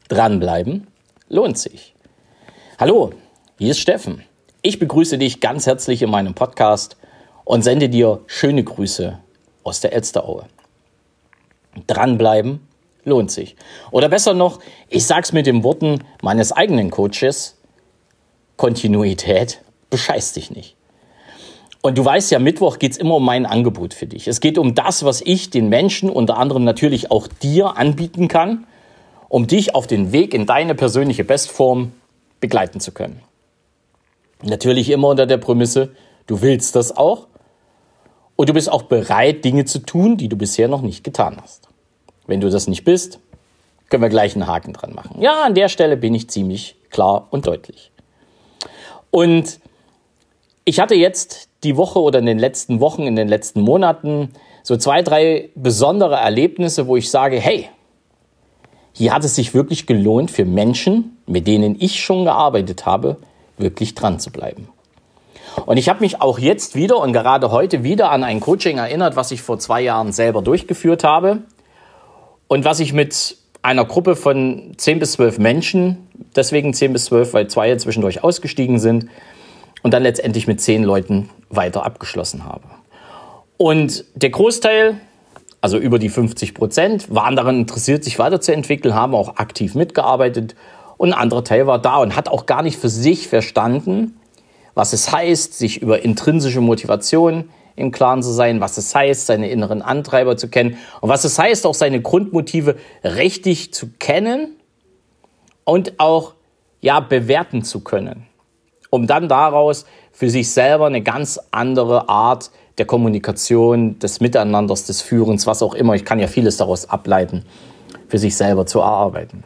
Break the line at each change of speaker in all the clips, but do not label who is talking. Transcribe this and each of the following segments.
Dranbleiben lohnt sich. Hallo, hier ist Steffen. Ich begrüße dich ganz herzlich in meinem Podcast und sende dir schöne Grüße aus der Elsteraue. Dranbleiben lohnt sich. Oder besser noch, ich sag's mit den Worten meines eigenen Coaches: Kontinuität bescheißt dich nicht. Und du weißt ja, Mittwoch geht's immer um mein Angebot für dich. Es geht um das, was ich den Menschen, unter anderem natürlich auch dir, anbieten kann, um dich auf den Weg in deine persönliche Bestform begleiten zu können. Natürlich immer unter der Prämisse, du willst das auch und du bist auch bereit, Dinge zu tun, die du bisher noch nicht getan hast. Wenn du das nicht bist, können wir gleich einen Haken dran machen. Ja, an der Stelle bin ich ziemlich klar und deutlich. Und ich hatte jetzt die Woche oder in den letzten Wochen, in den letzten Monaten so 2, 3 besondere Erlebnisse, wo ich sage, hey, hier hat es sich wirklich gelohnt für Menschen, mit denen ich schon gearbeitet habe, wirklich dran zu bleiben. Und ich habe mich auch jetzt wieder und gerade heute wieder an ein Coaching erinnert, was ich vor 2 Jahren selber durchgeführt habe und was ich mit einer Gruppe von 10 bis 12 Menschen, deswegen 10 bis 12, weil 2 zwischendurch ausgestiegen sind, und dann letztendlich mit 10 Leuten weiter abgeschlossen habe. Und der Großteil, also über die 50%, waren daran interessiert, sich weiterzuentwickeln, haben auch aktiv mitgearbeitet. Und ein anderer Teil war da und hat auch gar nicht für sich verstanden, was es heißt, sich über intrinsische Motivation im Klaren zu sein, was es heißt, seine inneren Antreiber zu kennen und was es heißt, auch seine Grundmotive richtig zu kennen und auch bewerten zu können, um dann daraus für sich selber eine ganz andere Art der Kommunikation, des Miteinanders, des Führens, was auch immer, ich kann ja vieles daraus ableiten, für sich selber zu erarbeiten.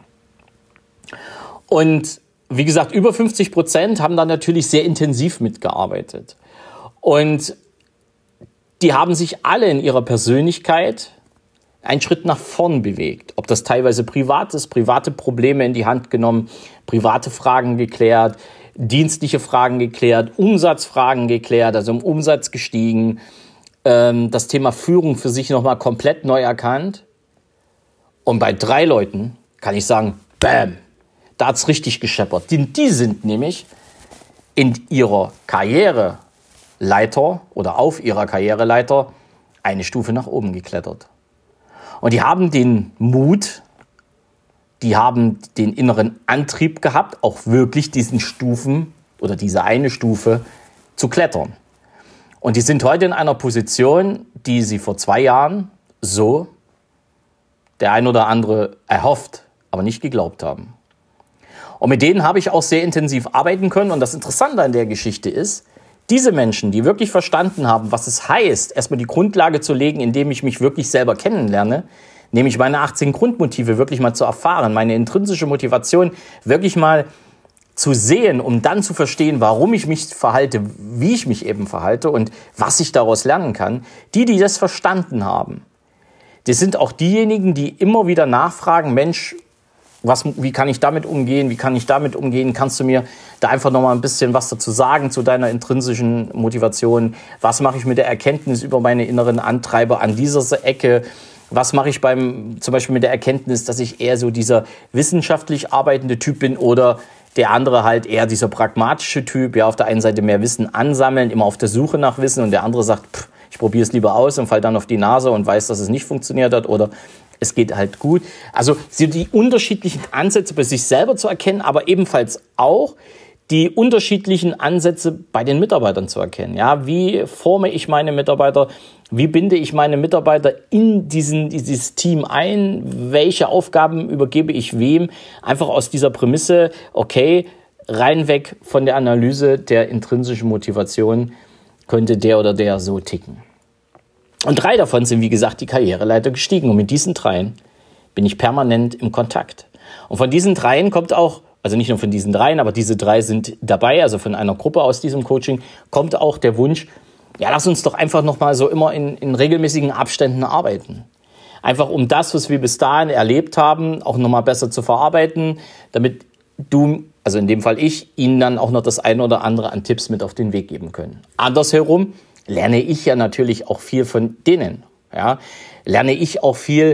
Und wie gesagt, über 50% haben da natürlich sehr intensiv mitgearbeitet. Und die haben sich alle in ihrer Persönlichkeit einen Schritt nach vorn bewegt. Ob das teilweise privat ist, private Probleme in die Hand genommen, private Fragen geklärt, dienstliche Fragen geklärt, Umsatzfragen geklärt, also im Umsatz gestiegen, das Thema Führung für sich nochmal komplett neu erkannt. Und bei 3 Leuten kann ich sagen, bam, da hat's richtig gescheppert. Die sind nämlich in ihrer Karriereleiter oder auf ihrer Karriereleiter eine Stufe nach oben geklettert. Und die haben den Mut, die haben den inneren Antrieb gehabt, auch wirklich diesen Stufen oder diese eine Stufe zu klettern. Und die sind heute in einer Position, die sie vor 2 Jahren so der ein oder andere erhofft, aber nicht geglaubt haben. Und mit denen habe ich auch sehr intensiv arbeiten können. Und das Interessante an der Geschichte ist, diese Menschen, die wirklich verstanden haben, was es heißt, erstmal die Grundlage zu legen, indem ich mich wirklich selber kennenlerne, nämlich meine 18 Grundmotive wirklich mal zu erfahren, meine intrinsische Motivation wirklich mal zu sehen, um dann zu verstehen, warum ich mich verhalte, wie ich mich eben verhalte und was ich daraus lernen kann. Die das verstanden haben, das sind auch diejenigen, die immer wieder nachfragen, Mensch, wie kann ich damit umgehen? Wie kann ich damit umgehen? Kannst du mir da einfach noch mal ein bisschen was dazu sagen zu deiner intrinsischen Motivation? Was mache ich mit der Erkenntnis über meine inneren Antreiber an dieser Ecke? Was mache ich zum Beispiel mit der Erkenntnis, dass ich eher so dieser wissenschaftlich arbeitende Typ bin oder der andere halt eher dieser pragmatische Typ? Ja, auf der einen Seite mehr Wissen ansammeln, immer auf der Suche nach Wissen, und der andere sagt, ich probiere es lieber aus und fall dann auf die Nase und weiß, dass es nicht funktioniert hat, oder es geht halt gut. Also die unterschiedlichen Ansätze bei sich selber zu erkennen, aber ebenfalls auch die unterschiedlichen Ansätze bei den Mitarbeitern zu erkennen. Ja, wie forme ich meine Mitarbeiter? Wie binde ich meine Mitarbeiter in dieses Team ein? Welche Aufgaben übergebe ich wem? Einfach aus dieser Prämisse, okay, rein weg von der Analyse der intrinsischen Motivation, könnte der oder der so ticken. Und 3 davon sind, wie gesagt, die Karriereleiter gestiegen. Und mit diesen 3 bin ich permanent im Kontakt. Und von diesen 3 kommt auch, also nicht nur von diesen 3, aber diese 3 sind dabei, also von einer Gruppe aus diesem Coaching, kommt auch der Wunsch, ja, lass uns doch einfach nochmal so immer in regelmäßigen Abständen arbeiten. Einfach um das, was wir bis dahin erlebt haben, auch nochmal besser zu verarbeiten, damit du, also in dem Fall ich, ihnen dann auch noch das eine oder andere an Tipps mit auf den Weg geben können. Andersherum lerne ich ja natürlich auch viel von denen. Ja? Lerne ich auch viel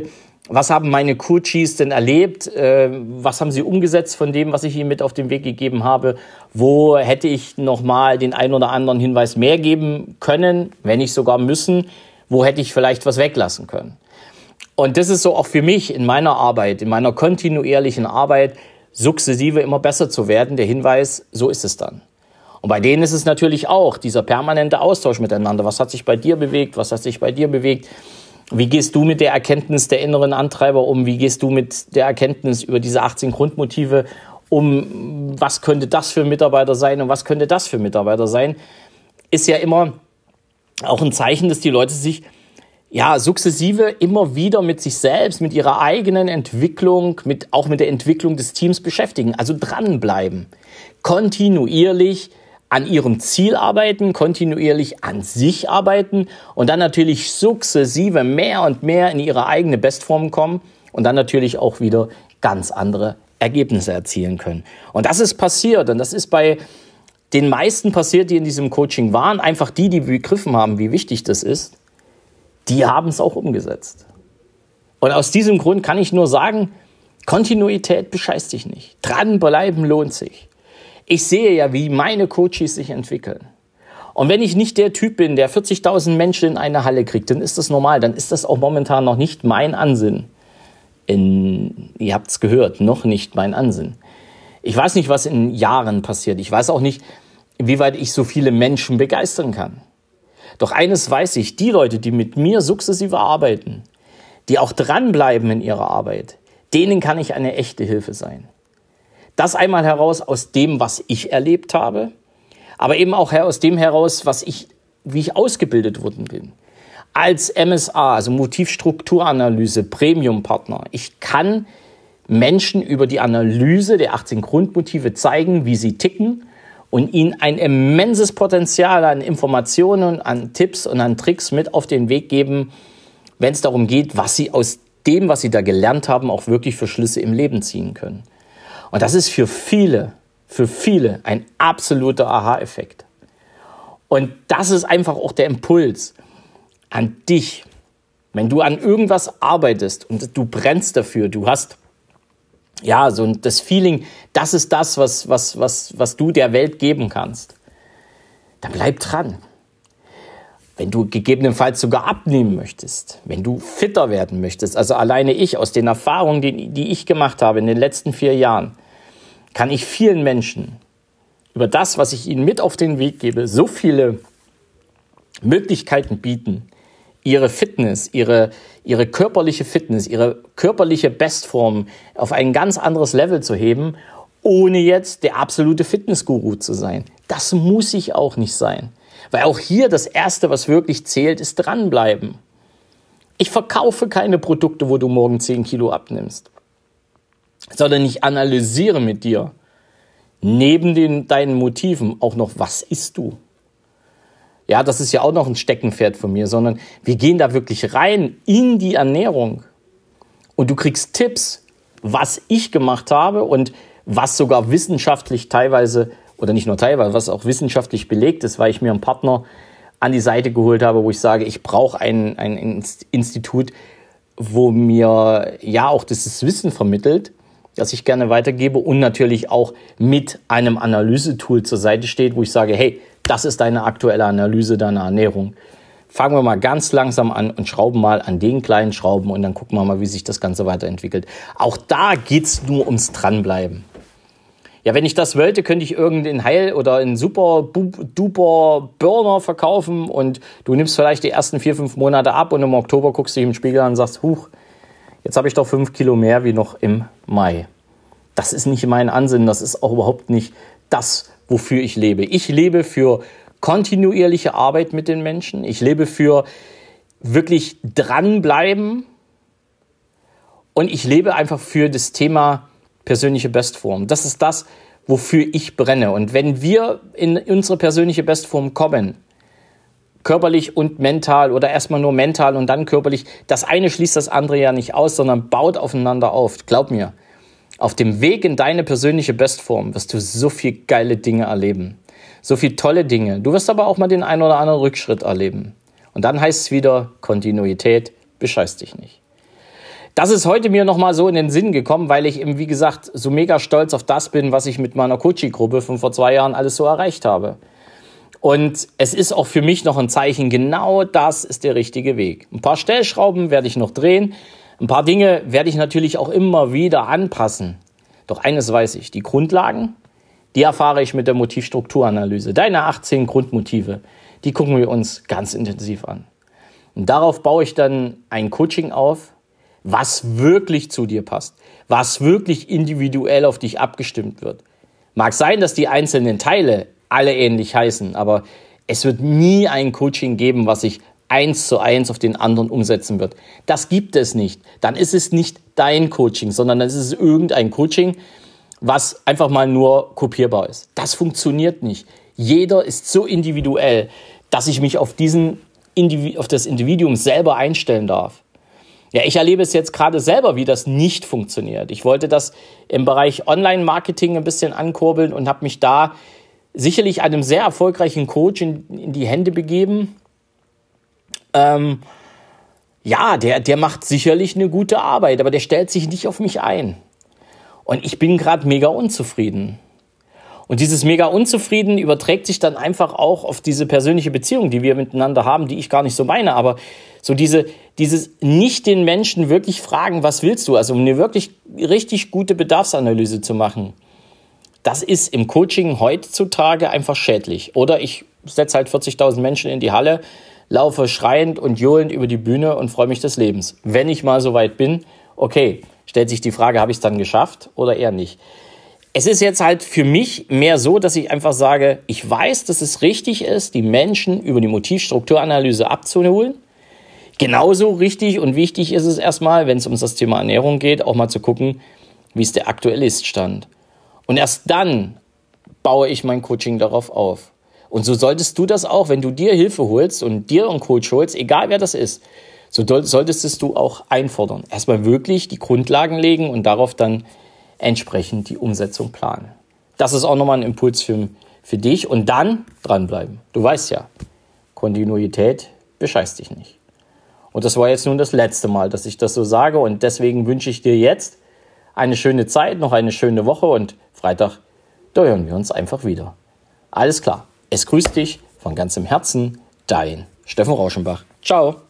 Was haben meine Coaches denn erlebt? Was haben sie umgesetzt von dem, was ich ihnen mit auf den Weg gegeben habe? Wo hätte ich nochmal den einen oder anderen Hinweis mehr geben können, wenn nicht sogar müssen? Wo hätte ich vielleicht was weglassen können? Und das ist so auch für mich in meiner Arbeit, in meiner kontinuierlichen Arbeit, sukzessive immer besser zu werden. Der Hinweis, so ist es dann. Und bei denen ist es natürlich auch dieser permanente Austausch miteinander. Was hat sich bei dir bewegt? Was hat sich bei dir bewegt? Wie gehst du mit der Erkenntnis der inneren Antreiber um? Wie gehst du mit der Erkenntnis über diese 18 Grundmotive um? Was könnte das für ein Mitarbeiter sein und was könnte das für ein Mitarbeiter sein? Ist ja immer auch ein Zeichen, dass die Leute sich sukzessive immer wieder mit sich selbst, mit ihrer eigenen Entwicklung, auch mit der Entwicklung des Teams beschäftigen. Also dranbleiben, kontinuierlich an ihrem Ziel arbeiten, kontinuierlich an sich arbeiten und dann natürlich sukzessive mehr und mehr in ihre eigene Bestform kommen und dann natürlich auch wieder ganz andere Ergebnisse erzielen können. Und das ist passiert und das ist bei den meisten passiert, die in diesem Coaching waren, einfach die begriffen haben, wie wichtig das ist, die haben es auch umgesetzt. Und aus diesem Grund kann ich nur sagen, Kontinuität bescheißt dich nicht. Dranbleiben lohnt sich. Ich sehe ja, wie meine Coaches sich entwickeln. Und wenn ich nicht der Typ bin, der 40.000 Menschen in eine Halle kriegt, dann ist das normal. Dann ist das auch momentan noch nicht mein Ansinnen. Ihr habt es gehört, noch nicht mein Ansinnen. Ich weiß nicht, was in Jahren passiert. Ich weiß auch nicht, wie weit ich so viele Menschen begeistern kann. Doch eines weiß ich, die Leute, die mit mir sukzessive arbeiten, die auch dranbleiben in ihrer Arbeit, denen kann ich eine echte Hilfe sein. Das einmal heraus aus dem, was ich erlebt habe, aber eben auch aus dem heraus, wie ich ausgebildet worden bin. Als MSA, also Motivstrukturanalyse, Premium-Partner. Ich kann Menschen über die Analyse der 18 Grundmotive zeigen, wie sie ticken und ihnen ein immenses Potenzial an Informationen, an Tipps und an Tricks mit auf den Weg geben, wenn es darum geht, was sie aus dem, was sie da gelernt haben, auch wirklich für Schlüsse im Leben ziehen können. Und das ist für viele ein absoluter Aha-Effekt. Und das ist einfach auch der Impuls an dich. Wenn du an irgendwas arbeitest und du brennst dafür, du hast so das Feeling, das ist das, was du der Welt geben kannst, dann bleib dran. Wenn du gegebenenfalls sogar abnehmen möchtest, wenn du fitter werden möchtest, also alleine ich aus den Erfahrungen, die ich gemacht habe in den letzten 4 Jahren, kann ich vielen Menschen über das, was ich ihnen mit auf den Weg gebe, so viele Möglichkeiten bieten, ihre Fitness, ihre körperliche Fitness, ihre körperliche Bestform auf ein ganz anderes Level zu heben, ohne jetzt der absolute Fitnessguru zu sein. Das muss ich auch nicht sein. Weil auch hier das Erste, was wirklich zählt, ist dranbleiben. Ich verkaufe keine Produkte, wo du morgen 10 Kilo abnimmst, sondern ich analysiere mit dir neben deinen Motiven auch noch, was isst du? Ja, das ist ja auch noch ein Steckenpferd von mir, sondern wir gehen da wirklich rein in die Ernährung und du kriegst Tipps, was ich gemacht habe und was sogar wissenschaftlich teilweise, oder nicht nur teilweise, was auch wissenschaftlich belegt ist, weil ich mir einen Partner an die Seite geholt habe, wo ich sage, ich brauche ein Institut, wo mir auch dieses Wissen vermittelt, das ich gerne weitergebe und natürlich auch mit einem Analysetool zur Seite steht, wo ich sage, hey, das ist deine aktuelle Analyse deiner Ernährung. Fangen wir mal ganz langsam an und schrauben mal an den kleinen Schrauben und dann gucken wir mal, wie sich das Ganze weiterentwickelt. Auch da geht's nur ums Dranbleiben. Ja, wenn ich das wollte, könnte ich irgendeinen Heil- oder einen super-duper Burner verkaufen und du nimmst vielleicht die ersten 4-5 Monate ab und im Oktober guckst du dich im Spiegel an und sagst, huch, jetzt habe ich doch 5 Kilo mehr wie noch im Mai. Das ist nicht mein Ansinnen, das ist auch überhaupt nicht das, wofür ich lebe. Ich lebe für kontinuierliche Arbeit mit den Menschen. Ich lebe für wirklich dranbleiben und ich lebe einfach für das Thema persönliche Bestform. Das ist das, wofür ich brenne. Und wenn wir in unsere persönliche Bestform kommen, körperlich und mental oder erstmal nur mental und dann körperlich, das eine schließt das andere ja nicht aus, sondern baut aufeinander auf. Glaub mir, auf dem Weg in deine persönliche Bestform wirst du so viel geile Dinge erleben. So viel tolle Dinge. Du wirst aber auch mal den einen oder anderen Rückschritt erleben. Und dann heißt es wieder, Kontinuität bescheißt dich nicht. das ist heute mir nochmal so in den Sinn gekommen, weil ich eben, wie gesagt, so mega stolz auf das bin, was ich mit meiner Coaching-Gruppe von vor 2 Jahren alles so erreicht habe. Und es ist auch für mich noch ein Zeichen, genau das ist der richtige Weg. Ein paar Stellschrauben werde ich noch drehen, ein paar Dinge werde ich natürlich auch immer wieder anpassen. Doch eines weiß ich, die Grundlagen, die erfahre ich mit der Motivstrukturanalyse. Deine 18 Grundmotive, die gucken wir uns ganz intensiv an. Und darauf baue ich dann ein Coaching auf, was wirklich zu dir passt, was wirklich individuell auf dich abgestimmt wird. Mag sein, dass die einzelnen Teile alle ähnlich heißen, aber es wird nie ein Coaching geben, was sich 1:1 auf den anderen umsetzen wird. Das gibt es nicht. Dann ist es nicht dein Coaching, sondern dann ist es irgendein Coaching, was einfach mal nur kopierbar ist. Das funktioniert nicht. Jeder ist so individuell, dass ich mich auf das Individuum selber einstellen darf. Ja, ich erlebe es jetzt gerade selber, wie das nicht funktioniert. Ich wollte das im Bereich Online-Marketing ein bisschen ankurbeln und habe mich da sicherlich einem sehr erfolgreichen Coach in die Hände begeben. Der macht sicherlich eine gute Arbeit, aber der stellt sich nicht auf mich ein. Und ich bin gerade mega unzufrieden. Und dieses mega unzufrieden überträgt sich dann einfach auch auf diese persönliche Beziehung, die wir miteinander haben, die ich gar nicht so meine. Aber so dieses nicht den Menschen wirklich fragen, was willst du? Also um eine wirklich richtig gute Bedarfsanalyse zu machen. Das ist im Coaching heutzutage einfach schädlich. Oder ich setze halt 40.000 Menschen in die Halle, laufe schreiend und johlend über die Bühne und freue mich des Lebens. Wenn ich mal so weit bin, okay, stellt sich die Frage, habe ich es dann geschafft oder eher nicht? Es ist jetzt halt für mich mehr so, dass ich einfach sage, ich weiß, dass es richtig ist, die Menschen über die Motivstrukturanalyse abzuholen. Genauso richtig und wichtig ist es erstmal, wenn es um das Thema Ernährung geht, auch mal zu gucken, wie ist der aktuelle Ist-Stand. Und erst dann baue ich mein Coaching darauf auf. Und so solltest du das auch, wenn du dir Hilfe holst und dir einen Coach holst, egal wer das ist, so solltest du auch einfordern. Erstmal wirklich die Grundlagen legen und darauf dann entsprechend die Umsetzung planen. Das ist auch nochmal ein Impuls für dich und dann dranbleiben. Du weißt ja, Kontinuität bescheißt dich nicht. Und das war jetzt nun das letzte Mal, dass ich das so sage und deswegen wünsche ich dir jetzt eine schöne Zeit, noch eine schöne Woche und Freitag, da hören wir uns einfach wieder. Alles klar, es grüßt dich von ganzem Herzen, dein Steffen Rauschenbach. Ciao.